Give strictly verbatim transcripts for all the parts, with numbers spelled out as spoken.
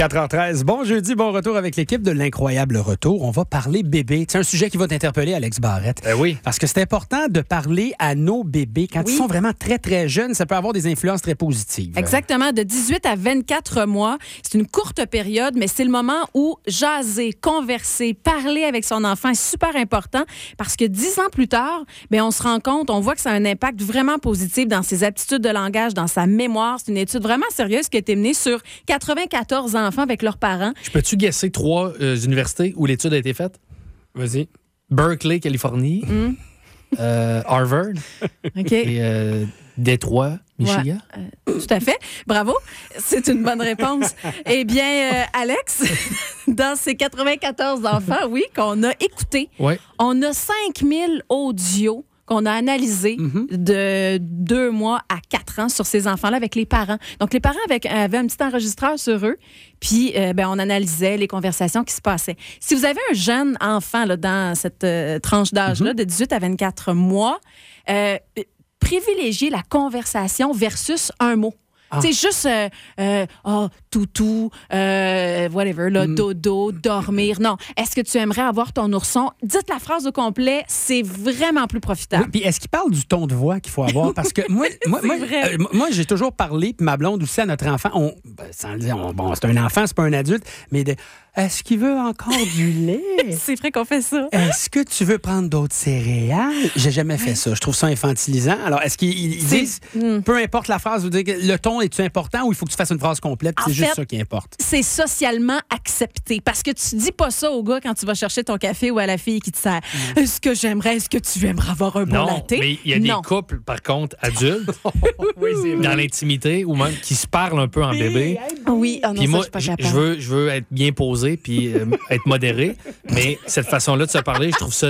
quatre heures treize. Bon jeudi, bon retour avec l'équipe de l'Incroyable Retour. On va parler bébé. C'est un sujet qui va t'interpeller, Alex Barrette. Euh, oui. Parce que c'est important de parler à nos bébés. Quand oui. ils sont vraiment très, très jeunes, ça peut avoir des influences très positives. Exactement. De dix-huit à vingt-quatre mois, c'est une courte période, mais c'est le moment où jaser, converser, parler avec son enfant est super important parce que dix ans plus tard, bien, on se rend compte, on voit que ça a un impact vraiment positif dans ses aptitudes de langage, dans sa mémoire. C'est une étude vraiment sérieuse qui a été menée sur quatre-vingt-quatorze enfants avec leurs parents. Je peux-tu guesser trois euh, universités où l'étude a été faite? Vas-y. Berkeley, Californie. Mm. Euh, Harvard. OK. Et euh, Détroit, Michigan. Ouais, euh, tout à fait. Bravo. C'est une bonne réponse. Eh bien, euh, Alex, dans ces quatre-vingt-quatorze enfants, oui, qu'on a écoutés, Ouais. on a cinq mille audios qu'on a analysés Mm-hmm. de deux mois à quatre ans sur ces enfants-là avec les parents. Donc, les parents avec, avaient un petit enregistreur sur eux, puis euh, ben, on analysait les conversations qui se passaient. Si vous avez un jeune enfant là, dans cette euh, tranche d'âge-là, Mm-hmm. de dix-huit à vingt-quatre mois, euh, privilégier la conversation versus un mot. Ah. Tu sais, juste, euh, euh, oh, toutou, euh, whatever, là, Mm. dodo, dormir. Non. Est-ce que tu aimerais avoir ton ourson? Dites la phrase au complet, c'est vraiment plus profitable. Oui, puis est-ce qu'il parle du ton de voix qu'il faut avoir? Parce que moi, moi, moi, vrai. euh, moi, j'ai toujours parlé, puis ma blonde aussi, à notre enfant. On, ben, sans le dire, on- bon, c'est un enfant, c'est pas un adulte, mais de, est-ce qu'il veut encore du lait? C'est vrai qu'on fait ça. Est-ce que tu veux prendre d'autres céréales? J'ai jamais fait ça. Je trouve ça infantilisant. Alors, est-ce qu'ils ils C'est- disent, Hmm. peu importe la phrase, vous dire que le ton est-tu important ou il faut que tu fasses une phrase complète? En C'est juste fait, ça qui importe. C'est socialement accepté. Parce que tu dis pas ça au gars quand tu vas chercher ton café ou à la fille qui te sert. Est-ce que j'aimerais, est-ce que tu aimerais avoir un bon Non, latte? mais il y a Non. des couples, par contre, adultes, Oui, c'est dans l'intimité, ou même qui se parlent un peu en bébé. Oui, ah non, Puis ça, moi, je suis pas je capable. je veux, je veux être bien posé puis euh, être modéré, mais cette façon-là de se parler, je trouve ça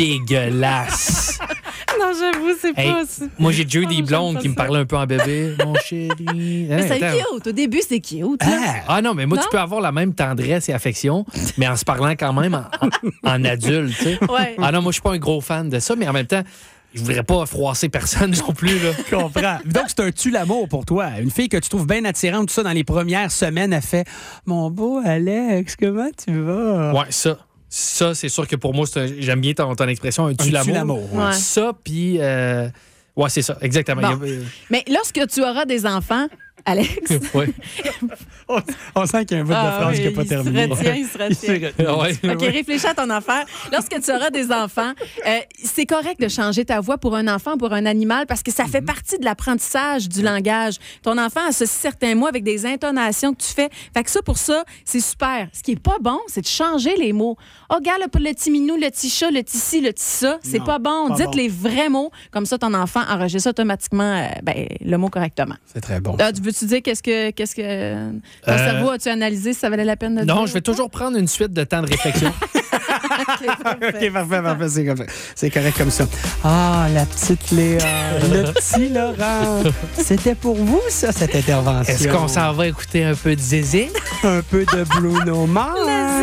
dégueulasse. Non, j'avoue, c'est Hey, pas aussi. moi, j'ai déjà eu Oh, des j'aime blondes pas qui me ça. parlaient un peu en bébé. Mon chéri. Mais Hey, c'est attends. cute. Au début, c'est cute. là. Ah, Ah non, mais moi, Non? tu peux avoir la même tendresse et affection, mais en se parlant quand même en, en- en adulte, tu sais. Ouais. Ah non, moi, je suis pas un gros fan de ça, mais en même temps, je voudrais pas froisser personne non plus, là. je comprends. Donc, c'est un tue-l'amour pour toi. Une fille que tu trouves bien attirante, tout ça, dans les premières semaines, elle fait « Mon beau Alex, comment tu vas? » Ouais, ça. Ça, c'est sûr que pour moi, c'est un- j'aime bien ton, ton expression, un tue-l'amour. tue-l'amour, ouais. Ouais. Ça, puis... euh, ouais, c'est ça, exactement. Bon. Il y a- Mais lorsque tu auras des enfants, Alex. Ouais. On, on sent qu'il y a un bout de Ah phrase oui, qui n'a pas il terminé. se retient, il se retient. Ah ouais. OK, réfléchis à ton affaire. Lorsque tu auras des enfants, euh, c'est correct de changer ta voix pour un enfant, pour un animal, parce que ça fait partie de l'apprentissage du langage. Ton enfant associe certains mots avec des intonations que tu fais. Fait que ça, pour ça, c'est super. Ce qui est pas bon, c'est de changer les mots. Oh, regarde, le, le petit minou, le petit chat, le petit ci, le petit ça. C'est Non, pas bon. pas Dites bon. les vrais mots. Comme ça, ton enfant enregistre automatiquement euh, ben, le mot correctement. C'est très bon. Ah, tu veux-tu dire qu'est-ce que, qu'est-ce que ton Euh, cerveau a-tu analysé si ça valait la peine de dire? Non, je vais toujours prendre une suite de temps de réflexion. OK, parfait, parfait, c'est, comme ça. C'est correct comme ça. Ah, la petite Léa, le petit Laurent. C'était pour vous, ça, cette intervention. Est-ce qu'on s'en va écouter un peu de Zézé? Un peu de Bruno Mars.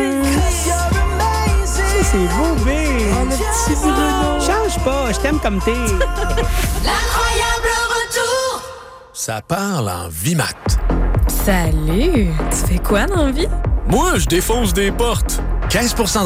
Ça, c'est beau, B. Oh, le petit Bruno. Change pas, je t'aime comme t'es. L'incroyable retour. Ça parle en Vimat. Salut! Tu fais quoi dans la vie? Moi, je défonce des portes. quinze pour cent